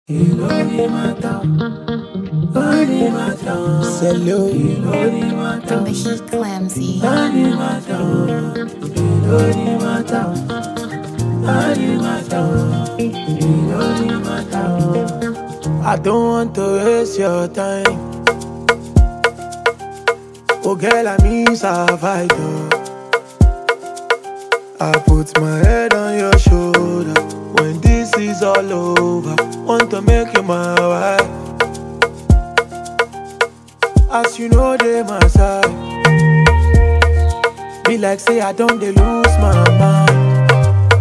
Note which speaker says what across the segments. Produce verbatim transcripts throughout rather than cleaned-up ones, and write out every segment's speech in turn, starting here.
Speaker 1: Ilori mata, Ilori mata,
Speaker 2: Hello.
Speaker 1: Ilori mata,
Speaker 3: From the Heat Clamsy.
Speaker 1: Ilori mata, Ilori mata, Ilori mata, Ilori mata.
Speaker 2: I don't want to waste your time. Oh girl, I miss our fight. Oh. I put my head on your shoulder. When this is all over, want to make you my wife. As you know, they my side. Be like say I don't they lose my mind.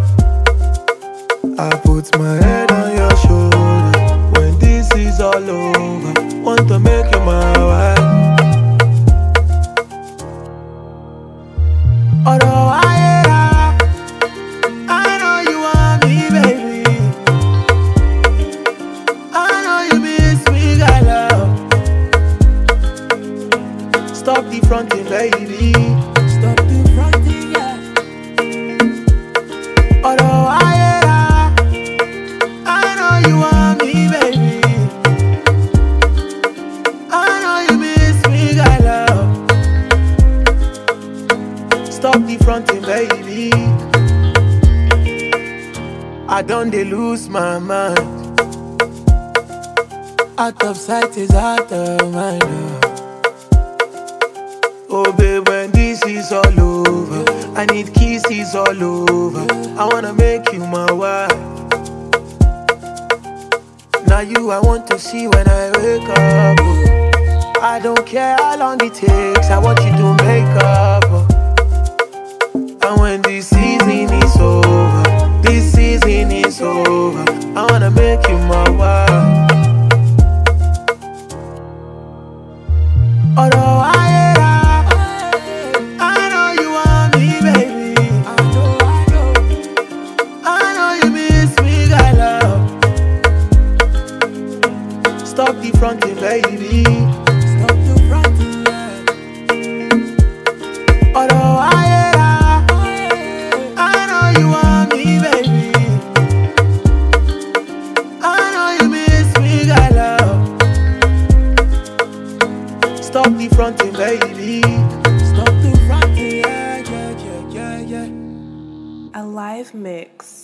Speaker 2: I put my head on your shoulder. When this is all over, want to make you my wife. Although I, I know you want me, baby. I know you miss me, got love. Stop the fronting, baby. Stop the fronting, yeah. Although I, I know you want me, baby. I know you miss me, got love. Stop the fronting, baby. I don't they lose my mind. Out of sight is out of mind. Oh, oh babe, when this is all over, I need kisses all over. I wanna make you my wife. Now you I want to see when I wake up. Oh. I don't care how long it takes, I want you to make up. Oh. And when this season is over, this season is over, I wanna make you my wife. Although I, I know you want me, baby. I know, I know. I know you miss me, got love. Stop the fronting, baby. Stop the fronting, yeah. Although I, stop the fronting, baby. Stop the fronting, yeah, yeah, yeah, yeah, yeah.
Speaker 4: A live mix.